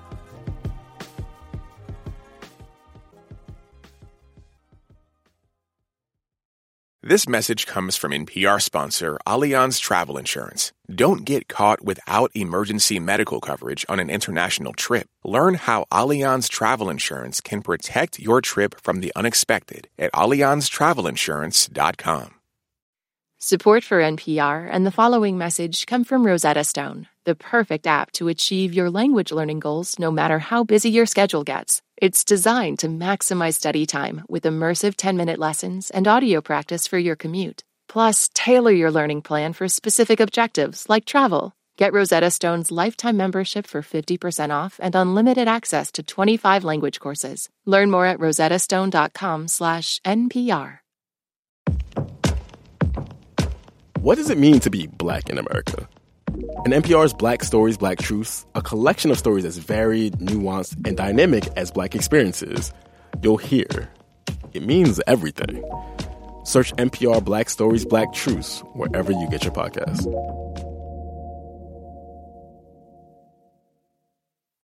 This message comes from NPR sponsor Allianz Travel Insurance. Don't get caught without emergency medical coverage on an international trip. Learn how Allianz Travel Insurance can protect your trip from the unexpected at AllianzTravelInsurance.com. Support for NPR and the following message come from Rosetta Stone, the perfect app to achieve your language learning goals no matter how busy your schedule gets. It's designed to maximize study time with immersive 10-minute lessons and audio practice for your commute. Plus, tailor your learning plan for specific objectives like travel. Get Rosetta Stone's lifetime membership for 50% off and unlimited access to 25 language courses. Learn more at rosettastone.com/NPR. What does it mean to be Black in America? In NPR's Black Stories, Black Truths, a collection of stories as varied, nuanced, and dynamic as Black experiences, you'll hear it means everything. Search NPR Black Stories, Black Truths wherever you get your podcasts.